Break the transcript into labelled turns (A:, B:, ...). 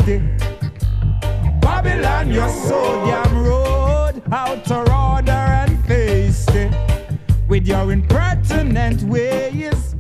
A: hasty. Babylon, you're so damn rude, out of order and feisty, with your impertinent ways.